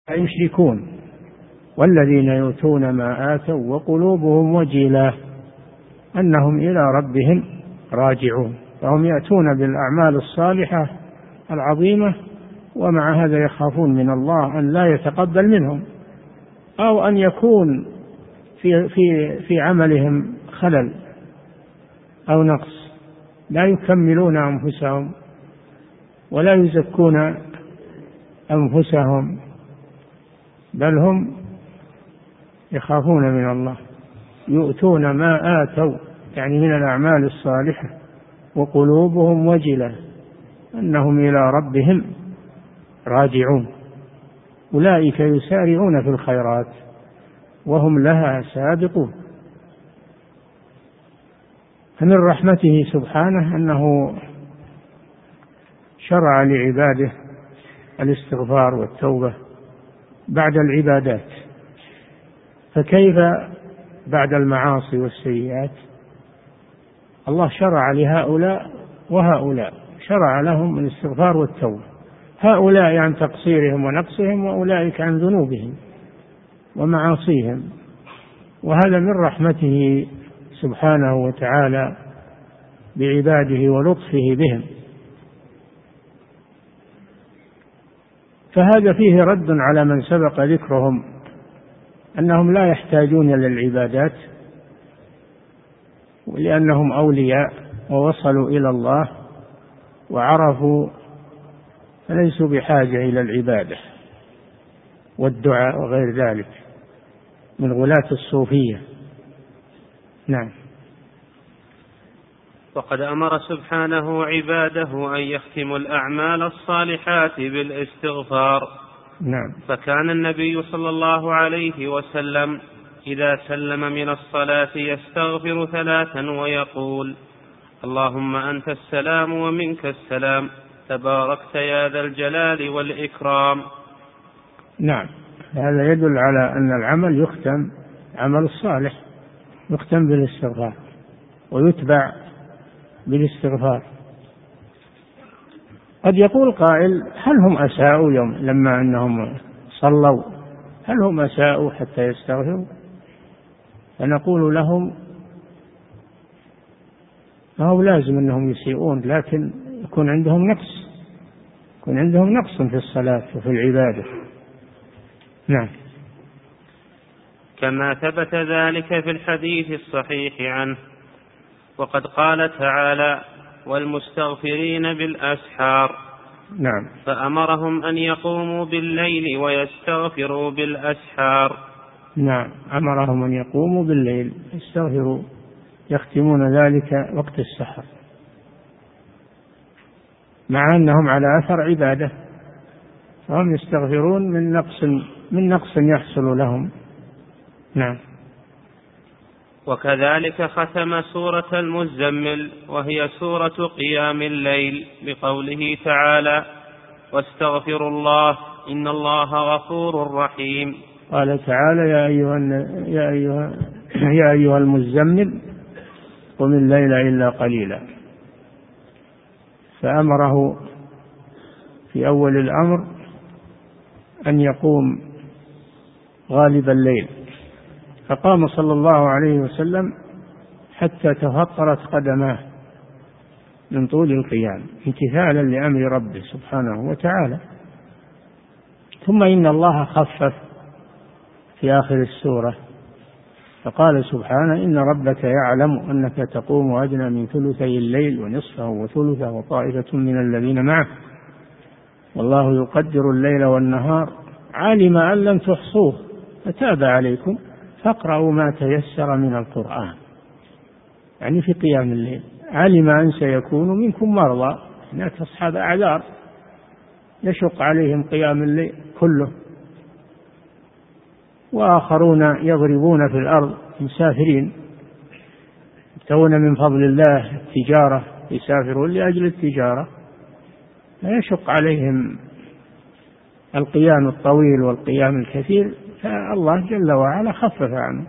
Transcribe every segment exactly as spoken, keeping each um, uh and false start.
يشركون والذين يؤتون ما آتوا وقلوبهم وجلة أنهم إلى ربهم راجعون. فهم يأتون بالأعمال الصالحة العظيمة ومع هذا يخافون من الله أن لا يتقبل منهم أو أن يكون في في في عملهم خلل أو نقص، لا يكملون أنفسهم ولا يزكون أنفسهم، بل هم يخافون من الله. يؤتون ما آتوا يعني من الأعمال الصالحة وقلوبهم وجلة أنهم إلى ربهم راجعون. أولئك يسارعون في الخيرات وهم لها سابقون. فمن رحمته سبحانه أنه شرع لعباده الاستغفار والتوبة بعد العبادات، فكيف بعد المعاصي والسيئات؟ الله شرع لهؤلاء وهؤلاء، شرع لهم الاستغفار والتوبة، هؤلاء عن تقصيرهم ونقصهم وأولئك عن ذنوبهم ومعاصيهم. وهذا من رحمته سبحانه وتعالى بعباده ولطفه بهم. فهذا فيه رد على من سبق ذكرهم أنهم لا يحتاجون إلى العبادات لأنهم أولياء ووصلوا إلى الله وعرفوا، فليسوا بحاجة إلى العبادة والدعاء وغير ذلك من غلاة الصوفية. نعم. وقد أمر سبحانه عباده أن يختموا الأعمال الصالحات بالاستغفار. نعم. فكان النبي صلى الله عليه وسلم إذا سلم من الصلاة يستغفر ثلاثا ويقول: اللهم أنت السلام ومنك السلام تباركت يا ذا الجلال والإكرام. نعم، هذا يدل على أن العمل يختم، عمل الصالح يختم بالاستغفار ويتبع بالاستغفار. قد يقول قائل: هل هم أساءوا يوم لما أنهم صلوا؟ هل هم أساءوا حتى يستغفروا؟ فنقول لهم: ما هو لازم أنهم يسيئون، لكن يكون عندهم نقص، يكون عندهم نقص في الصلاة وفي العبادة. نعم. كما ثبت ذلك في الحديث الصحيح عنه. وقد قال تعالى: والمستغفرين بالأسحار. نعم. فأمرهم أن يقوموا بالليل ويستغفروا بالأسحار. نعم، أمرهم أن يقوموا بالليل يستغفروا، يختمون ذلك وقت السحر، مع أنهم على أثر عبادة، فهم يستغفرون من نقص من نقص يحصل لهم. نعم. وكذلك ختم سورة المزمل وهي سورة قيام الليل بقوله تعالى: واستغفروا الله إن الله غفور رحيم. قال تعالى: يا أيها يا أيها يا أيها المزمل قم الليل إلا قليلا. فأمره في أول الأمر أن يقوم غالب الليل، فقام صلى الله عليه وسلم حتى تفطرت قدماه من طول القيام امتثالا لأمر ربه سبحانه وتعالى. ثم إن الله خفف في آخر السورة فقال سبحانه: إن ربك يعلم أنك تقوم أدنى من ثلثي الليل ونصفه وثلثه وطائفة من الذين معه والله يقدر الليل والنهار علم أن لم تحصوه فتاب عليكم فاقرأوا ما تيسر من القرآن. يعني في قيام الليل علم أن سيكون منكم مرضى، هناك أصحاب أعذار يشق عليهم قيام الليل كله، وآخرون يضربون في الأرض مسافرين يبتغون من فضل الله التجارة، يسافرون لأجل التجارة لا يشق عليهم القيام الطويل والقيام الكثير، فالله جل وعلا خفف عنه.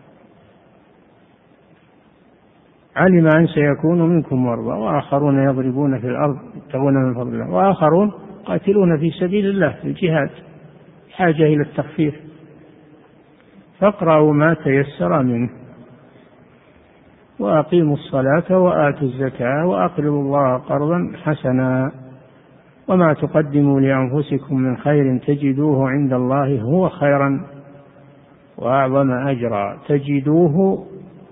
علم أن سيكون منكم مرضى وآخرون يضربون في الأرض يبتغون من فضل الله وآخرون قاتلون في سبيل الله في الجهاد حاجة إلى التخفيف، فاقرأوا ما تيسر منه وأقيموا الصلاة وآتوا الزكاة وأقرضوا الله قرضا حسنا وما تقدموا لأنفسكم من خير تجدوه عند الله هو خيرا وأعظم أجرا. تجدوه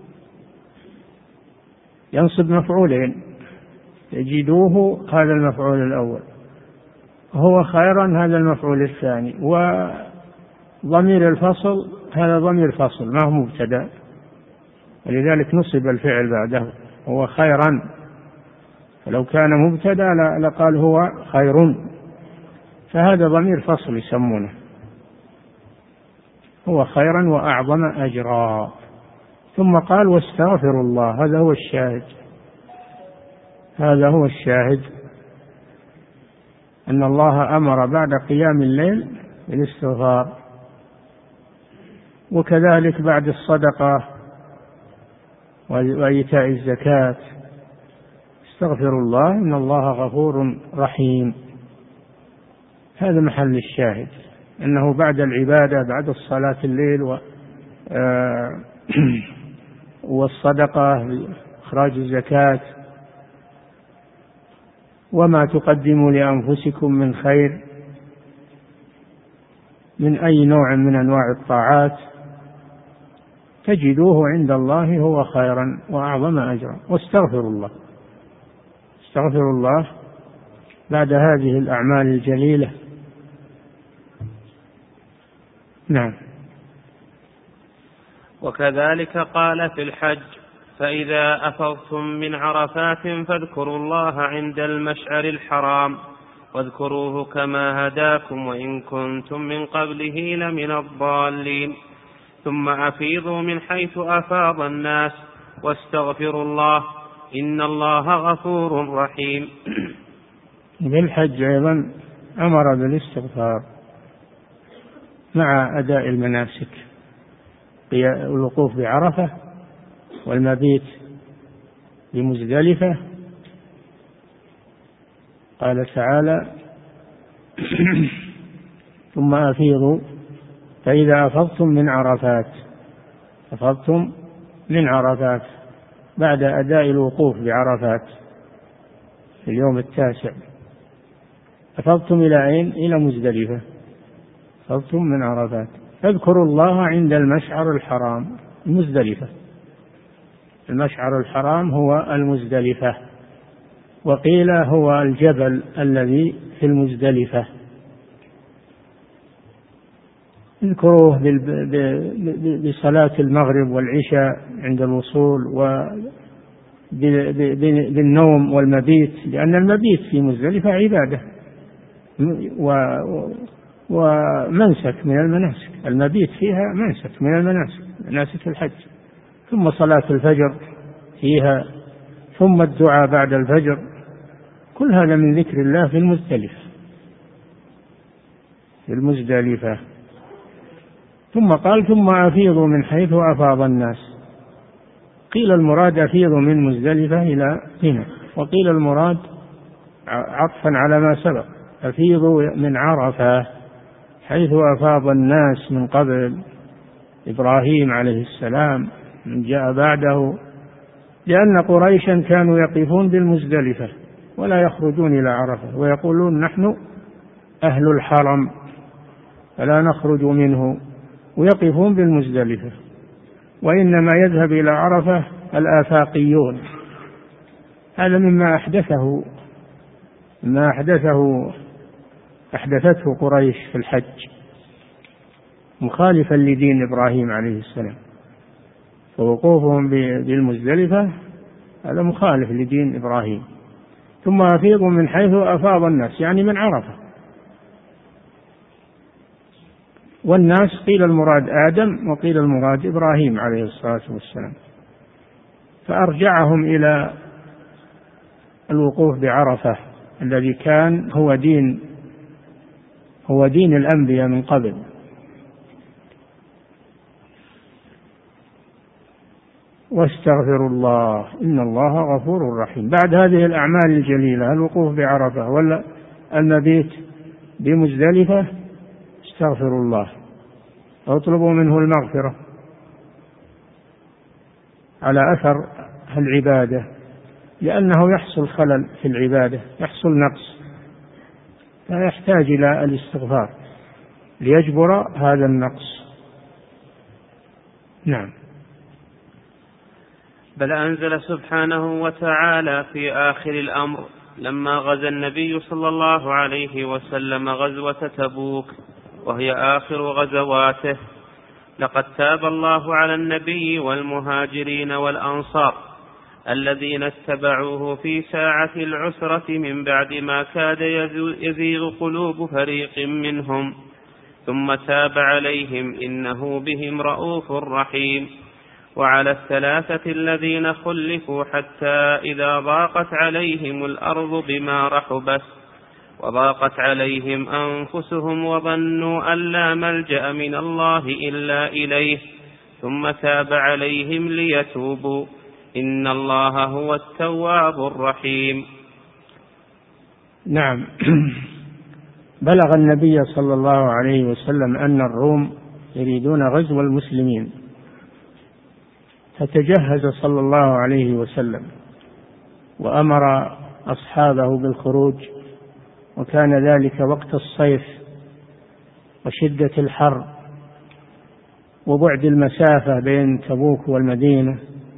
ينصب مفعولين، تجدوه هذا المفعول الأول، هو خيرا هذا المفعول الثاني، وضمير الفصل هذا ضمير فصل ما هو مبتدأ، ولذلك نصب الفعل بعده هو خيرا، فلو كان مبتدأ لقال هو خير، فهذا ضمير فصل يسمونه، هو خيرا وأعظم أجرا. ثم قال واستغفروا الله، هذا هو الشاهد، هذا هو الشاهد أن الله أمر بعد قيام الليل بالاستغفار، وكذلك بعد الصدقة وإيتاء الزكاة استغفروا الله إن الله غفور رحيم. هذا محل الشاهد، أنه بعد العبادة بعد الصلاة الليل و والصدقة إخراج الزكاة وما تقدموا لأنفسكم من خير من أي نوع من أنواع الطاعات تجدوه عند الله هو خيرا وأعظم أجرا. واستغفروا الله، استغفروا الله بعد هذه الأعمال الجليلة. نعم. وكذلك قال في الحج فإذا أفضتم من عرفات فاذكروا الله عند المشعر الحرام واذكروه كما هداكم وإن كنتم من قبله لمن الضالين ثم أفيضوا من حيث أفاض الناس واستغفروا الله إن الله غفور رحيم. بالحج أيضا أمر بالاستغفار مع أداء المناسك، الوقوف بعرفة والمبيت بمزدلفة. قال تعالى ثم أفيضوا فإذا أفضتم من عرفات، أفضتم من عرفات بعد أداء الوقوف بعرفات في اليوم التاسع، أفضتم إلى أين؟ إلى مزدلفة، أفضتم من عرفات فاذكروا الله عند المشعر الحرام. المزدلفة، المشعر الحرام هو المزدلفة، وقيل هو الجبل الذي في المزدلفة. اذكروه بصلاة المغرب والعشاء عند الوصول وبالنوم والمبيت، لأن المبيت في مزدلفة عبادة ومنسك من المناسك، المبيت فيها منسك من المناسك، مناسك الحج. ثم صلاة الفجر فيها، ثم الدعاء بعد الفجر، كل هذا من ذكر الله في المزدلفة في المزدلفة. ثم قال ثم أفيضوا من حيث أفاض الناس، قيل المراد أفيضوا من مزدلفة إلى منى، وقيل المراد عطفا على ما سبق أفيضوا من عرفة حيث أفاض الناس من قبل إبراهيم عليه السلام من جاء بعده، لأن قريشا كانوا يقفون بالمزدلفة ولا يخرجون إلى عرفة ويقولون نحن أهل الحرم فلا نخرج منه، ويقفون بالمزدلفة، وإنما يذهب إلى عرفة الآفاقيون. هذا مما أحدثه ما أحدثه أحدثته قريش في الحج، مخالفا لدين إبراهيم عليه السلام، فوقوفهم بالمزدلفة هذا مخالف لدين إبراهيم. ثم أفيضوا من حيث أفاض الناس يعني من عرفة، والناس قيل المراد آدم وقيل المراد إبراهيم عليه الصلاة والسلام، فأرجعهم إلى الوقوف بعرفة الذي كان هو دين هو دين الأنبياء من قبل. واستغفروا الله إن الله غفور رحيم. بعد هذه الأعمال الجليلة الوقوف بعرفة ولا المبيت بمزدلفة استغفروا الله واطلبوا منه المغفرة على أثر العبادة، لأنه يحصل خلل في العبادة، يحصل نقص، فيحتاج إلى الاستغفار ليجبر هذا النقص. نعم. بل أنزل سبحانه وتعالى في آخر الأمر لما غزا النبي صلى الله عليه وسلم غزوة تبوك وهي آخر غزواته: لقد تاب الله على النبي والمهاجرين والأنصار الذين اتبعوه في ساعة العسرة من بعد ما كاد يزيغ قلوب فريق منهم ثم تاب عليهم إنه بهم رؤوف رحيم. وعلى الثلاثة الذين خلفوا حتى إذا ضاقت عليهم الأرض بما رحبت وضاقت عليهم أنفسهم وظنوا أن لا ملجأ من الله إلا إليه ثم تاب عليهم ليتوبوا إن الله هو التواب الرحيم. نعم. بلغ النبي صلى الله عليه وسلم أن الروم يريدون غزو المسلمين، فتجهز صلى الله عليه وسلم وأمر أصحابه بالخروج، وكان ذلك وقت الصيف وشدة الحر وبعد المسافة بين تبوك والمدينة،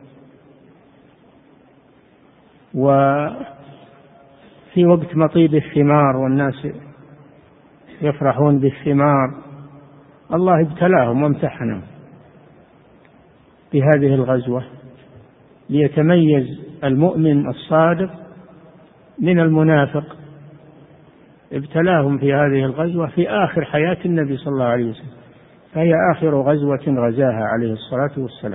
وفي وقت مطيب الثمار والناس يفرحون بالثمار. الله ابتلاهم وامتحنهم بهذه الغزوة ليتميز المؤمن الصادق من المنافق. ابتلاهم في هذه الغزوة في آخر حياة النبي صلى الله عليه وسلم، فهي آخر غزوة غزاها عليه الصلاة والسلام.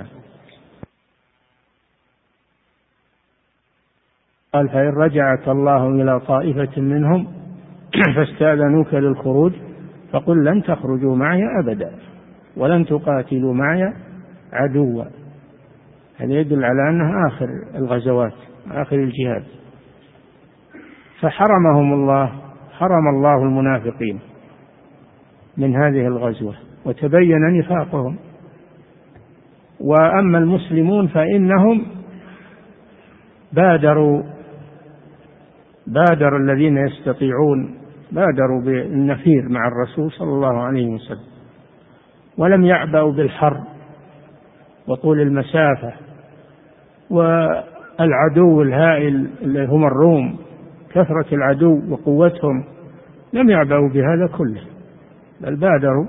قال: فإن رجعك الله إلى طائفة منهم فاستأذنوك للخروج فقل لن تخرجوا معي أبدا ولن تقاتلوا معي عدوا. هذا يدل على أنها آخر الغزوات، آخر الجهاد. فحرمهم الله، حرم الله المنافقين من هذه الغزوة وتبين نفاقهم. وأما المسلمون فإنهم بادروا بادر الذين يستطيعون بادروا بالنفير مع الرسول صلى الله عليه وسلم، ولم يعبأوا بالحر وطول المسافة والعدو الهائل اللي هم الروم، كثرة العدو وقوتهم، لم يعبأوا بهذا كله، بل بادروا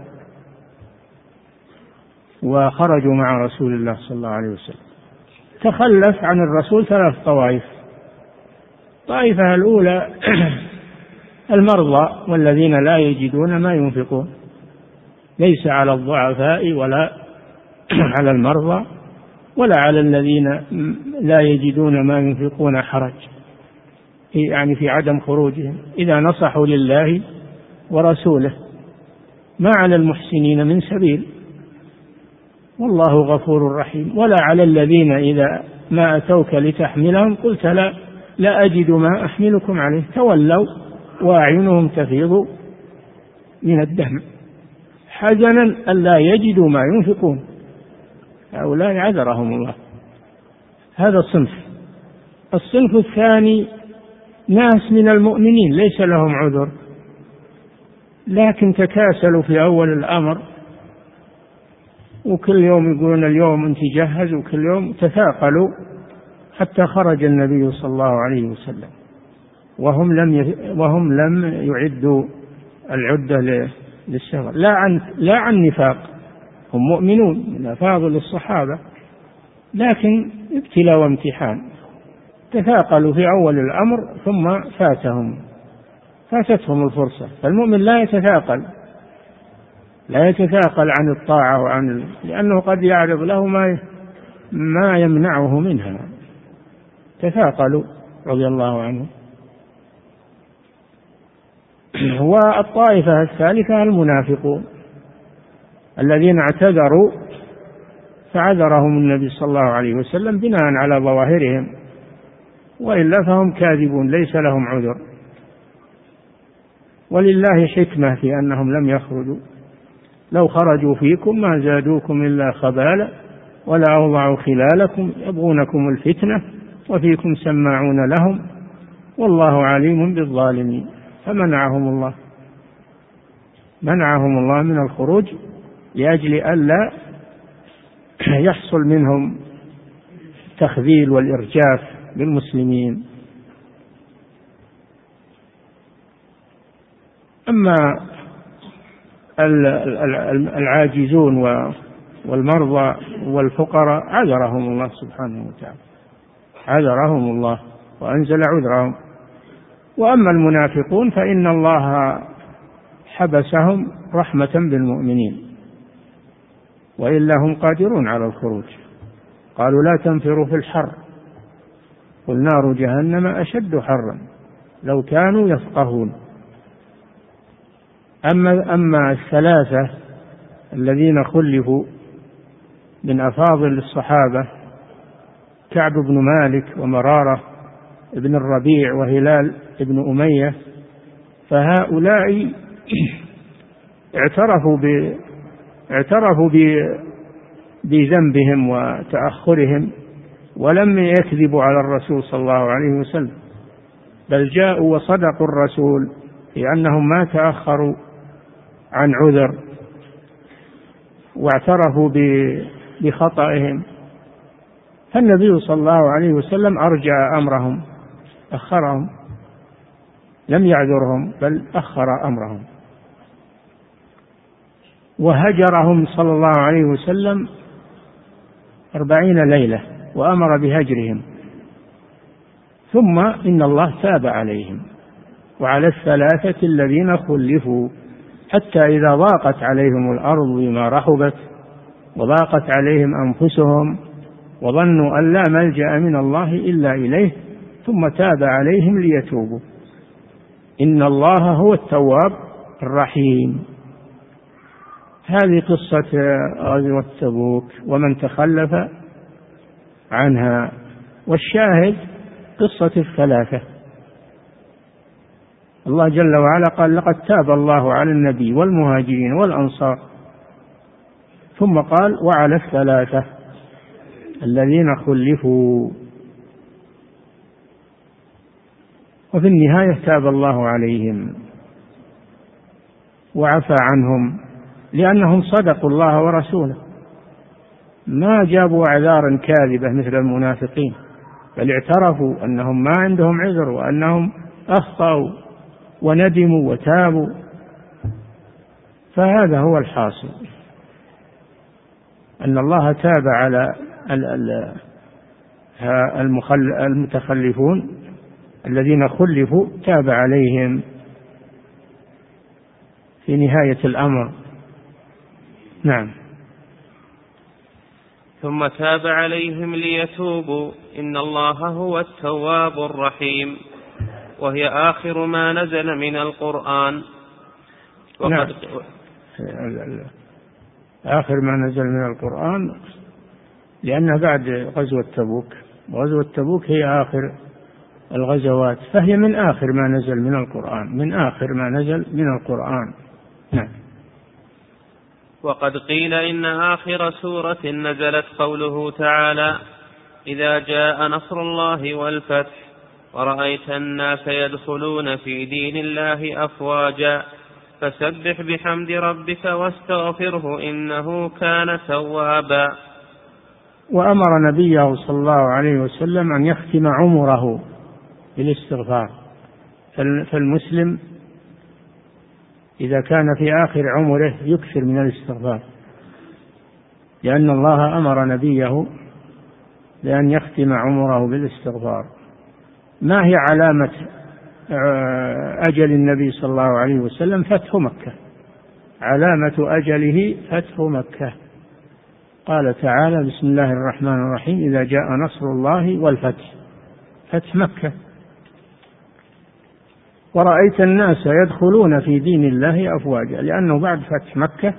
وخرجوا مع رسول الله صلى الله عليه وسلم. تخلف عن الرسول ثلاث طوائف. الطائفة الأولى المرضى والذين لا يجدون ما ينفقون، ليس على الضعفاء ولا على المرضى ولا على الذين لا يجدون ما ينفقون حرج، يعني في عدم خروجهم إذا نصحوا لله ورسوله، ما على المحسنين من سبيل والله غفور رحيم. ولا على الذين إذا ما أتوك لتحملهم قلت لا, لا أجد ما أحملكم عليه تولوا وأعينهم تفيض من الدم حزنا ألا يجدوا ما ينفقون، هؤلاء عذرهم الله. هذا الصنف. الصنف الثاني ناس من المؤمنين ليس لهم عذر، لكن تكاسلوا في أول الأمر، وكل يوم يقولون اليوم انت جهز، وكل يوم تثاقلوا حتى خرج النبي صلى الله عليه وسلم وهم لم وهم لم يعدوا العدة للسفر، لا عن لا عن نفاق، هم مؤمنون من أفاضل الصحابة، لكن ابتلاء وامتحان. تثاقلوا في أول الأمر ثم فاتهم فاتتهم الفرصة. فالمؤمن لا يتثاقل لا يتثاقل عن الطاعة وعن لأنه قد يعرض له ما ما يمنعه منها. تثاقلوا رضي الله عنه. والطائفة الثالثة المنافقون الذين اعتذروا فعذرهم النبي صلى الله عليه وسلم بناء على ظواهرهم، وإلا فهم كاذبون ليس لهم عذر. ولله حكمة في أنهم لم يخرجوا لو خرجوا فيكم ما زادوكم إلا خبالا ولا أوضعوا خلالكم يبغونكم الفتنة وفيكم سماعون لهم والله عليم بالظالمين. فمنعهم الله منعهم الله من الخروج لأجل ألا يحصل منهم التخذيل والإرجاف بالمسلمين. أما العاجزون والمرضى والفقراء عذرهم الله سبحانه وتعالى عذرهم الله وأنزل عذرهم. وأما المنافقون فإن الله حبسهم رحمة بالمؤمنين وإلا هم قادرون على الخروج. قالوا لا تنفروا في الحر قل نار جهنم أشد حرا لو كانوا يفقهون. أما, أما الثلاثة الذين خلفوا من أفاضل الصحابة كعب بن مالك ومرارة ابن الربيع وهلال ابن أمية فهؤلاء اعترفوا ب اعترفوا بذنبهم وتأخرهم ولم يكذبوا على الرسول صلى الله عليه وسلم، بل جاءوا وصدقوا الرسول في أنهم ما تأخروا عن عذر واعترفوا بخطئهم. فالنبي صلى الله عليه وسلم أرجع أمرهم أخرهم لم يعذرهم بل أخر أمرهم وهجرهم صلى الله عليه وسلم أربعين ليلة وأمر بهجرهم. ثم إن الله تاب عليهم وعلى الثلاثة الذين خلفوا حتى إذا ضاقت عليهم الأرض بما رحبت وضاقت عليهم أنفسهم وظنوا أن لا ملجأ من الله إلا إليه ثم تاب عليهم ليتوبوا إن الله هو التواب الرحيم. هذه قصة غزوة تبوك ومن تخلف عنها. والشاهد قصة الثلاثة. الله جل وعلا قال لقد تاب الله على النبي والمهاجرين والأنصار ثم قال وعلى الثلاثة الذين خلفوا. وفي النهاية تاب الله عليهم وعفى عنهم لأنهم صدقوا الله ورسوله ما جابوا أعذارا كاذبة مثل المنافقين بل اعترفوا أنهم ما عندهم عذر وأنهم أخطأوا وندموا وتابوا. فهذا هو الحاصل أن الله تاب على المتخلفون الذين خلفوا تاب عليهم في نهاية الأمر. نعم. ثم تاب عليهم ليتوبوا إن الله هو التواب الرحيم وهي آخر ما نزل من القرآن. نعم. آخر ما نزل من القرآن لأنها بعد غزوة تبوك وغزوة تبوك هي آخر الغزوات فهي من آخر ما نزل من القرآن من آخر ما نزل من القرآن. نعم. وقد قيل إن آخر سورة نزلت قوله تعالى إذا جاء نصر الله والفتح ورأيت الناس يدخلون في دين الله أفواجا فسبح بحمد ربك واستغفره إنه كان توابا. وأمر نبيه صلى الله عليه وسلم أن يختم عمره بالاستغفار. فالمسلم إذا كان في آخر عمره يكثر من الاستغفار لأن الله أمر نبيه بأن يختم عمره بالاستغفار. ما هي علامة أجل النبي صلى الله عليه وسلم؟ فتح مكة. علامة أجله فتح مكة. قال تعالى بسم الله الرحمن الرحيم إذا جاء نصر الله والفتح فتح مكة. ورأيت الناس يدخلون في دين الله أفواجا لأنه بعد فتح مكة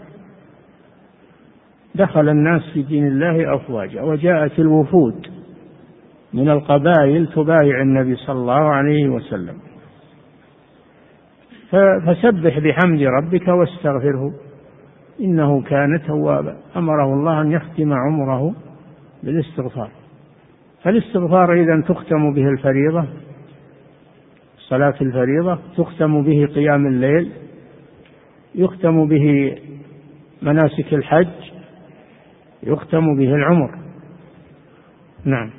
دخل الناس في دين الله أفواجا وجاءت الوفود من القبائل تبايع النبي صلى الله عليه وسلم. فسبح بحمد ربك واستغفره إنه كان توابا. أمره الله أن يختم عمره بالاستغفار. فالاستغفار إذن تختم به الفريضة، صلاة الفريضة، تختم به قيام الليل، يختم به مناسك الحج، يختم به العمر. نعم.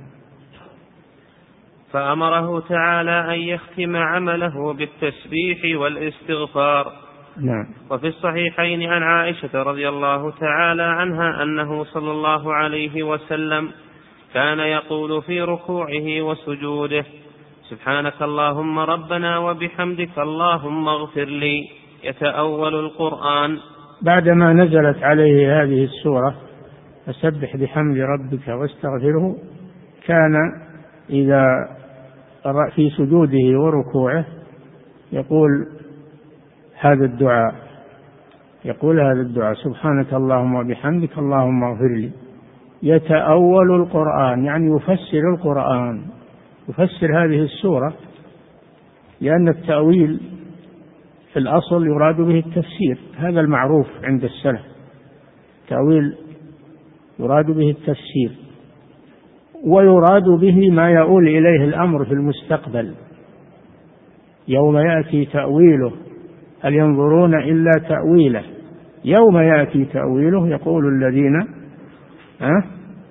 فأمره تعالى أن يختم عمله بالتسبيح والاستغفار. نعم. وفي الصحيحين عن عائشة رضي الله تعالى عنها أنه صلى الله عليه وسلم كان يقول في ركوعه وسجوده: سبحانك اللهم ربنا وبحمدك اللهم اغفر لي، يتأول القرآن. بعدما نزلت عليه هذه السورة فسبح بحمد ربك واستغفره، كان إذا في سجوده وركوعه يقول هذا الدعاء يقول هذا الدعاء سبحانك اللهم وبحمدك اللهم اغفر لي، يتأول القرآن، يعني يفسر القرآن، يفسر هذه السورة، لأن التأويل في الأصل يراد به التفسير، هذا المعروف عند السلف، تأويل يراد به التفسير، ويراد به ما يؤول إليه الأمر في المستقبل، يوم يأتي تأويله هل ينظرون إلا تأويله، يوم يأتي تأويله يقول الذين أه؟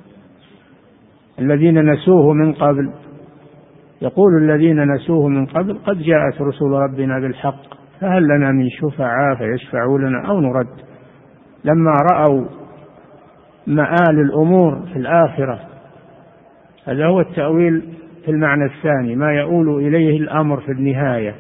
الذين نسوه من قبل يقول الذين نسوه من قبل قد جاءت رسل ربنا بالحق فهل لنا من شفعاء فيشفعوا لنا أو نرد. لما رأوا مآل الأمور في الآخرة، هذا هو التأويل في المعنى الثاني، ما يؤول إليه الأمر في النهاية.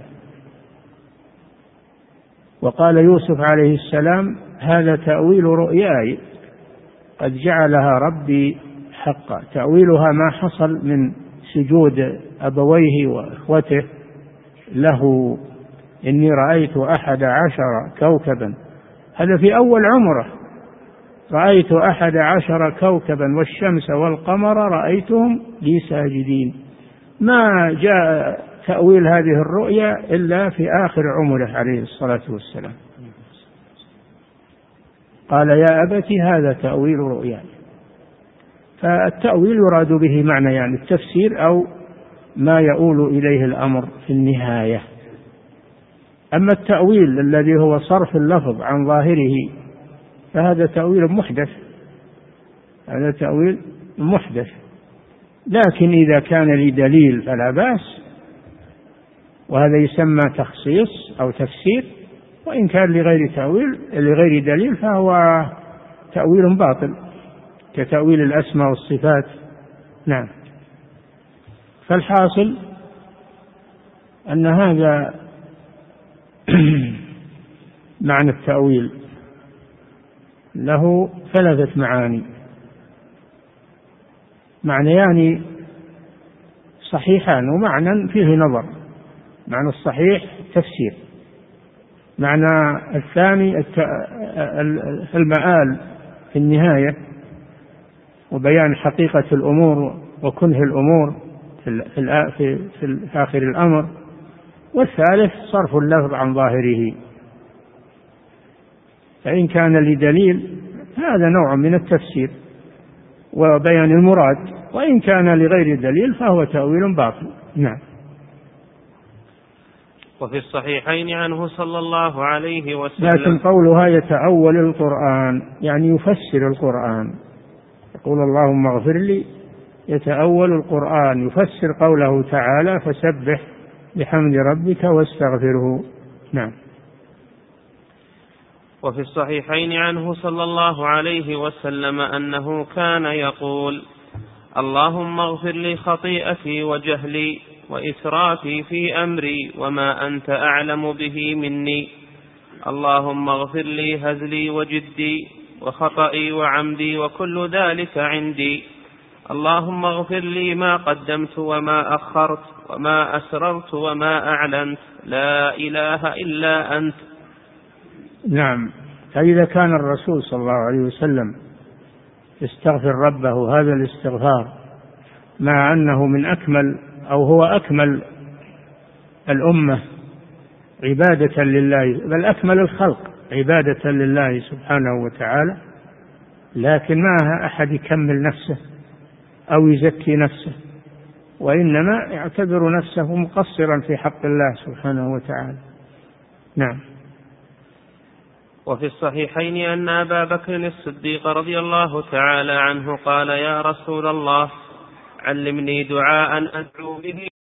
وقال يوسف عليه السلام هذا تأويل رؤياي قد جعلها ربي حقا، تأويلها ما حصل من سجود أبويه وإخوته له، إني رأيت أحد عشر كوكبا، هذا في أول عمره، رأيت أحد عشر كوكبا والشمس والقمر رأيتهم لي ساجدين. ما جاء تأويل هذه الرؤيا إلا في آخر عمره عليه الصلاة والسلام، قال يا أبت هذا تأويل رؤياي. فالتأويل يراد به معنى يعني التفسير أو ما يؤول إليه الأمر في النهاية. أما التأويل الذي هو صرف اللفظ عن ظاهره فهذا تأويل محدث، هذا تأويل محدث، لكن إذا كان لدليل فلا بأس، وهذا يسمى تخصيص أو تفسير. وإن كان لغير تأويل لغير دليل فهو تأويل باطل كتأويل الأسماء والصفات. نعم. فالحاصل أن هذا معنى التأويل له ثلاثة معاني، معنيان صحيحان ومعنى فيه نظر. معنى الصحيح تفسير، معنى الثاني المآل في النهاية وبيان حقيقة الأمور وكنه الأمور في في آخر الأمر، والثالث صرف اللفظ عن ظاهره. فإن كان لدليل هذا نوع من التفسير وبيان المراد، وإن كان لغير دليل فهو تأويل باطل. نعم. وفي الصحيحين عنه صلى الله عليه وسلم لكن قولها يتأول القرآن يعني يفسر القرآن، يقول اللهم اغفر لي، يتأول القرآن، يفسر قوله تعالى فسبح بحمد ربك واستغفره. نعم. وفي الصحيحين عنه صلى الله عليه وسلم أنه كان يقول اللهم اغفر لي خطيئتي وجهلي وإسرافي في أمري وما أنت أعلم به مني، اللهم اغفر لي هزلي وجدي وخطئي وعمدي وكل ذلك عندي، اللهم اغفر لي ما قدمت وما أخرت وما أسررت وما أعلنت، لا إله إلا أنت. نعم. فإذا كان الرسول صلى الله عليه وسلم يستغفر ربه هذا الاستغفار مع أنه من أكمل أو هو أكمل الأمة عبادة لله، بل أكمل الخلق عبادة لله سبحانه وتعالى، لكن معها أحد يكمل نفسه أو يزكي نفسه، وإنما يعتبر نفسه مقصرا في حق الله سبحانه وتعالى. نعم. وفي الصحيحين أن أبا بكر الصديق رضي الله تعالى عنه قال: يا رسول الله، علمني دعاء أدعو به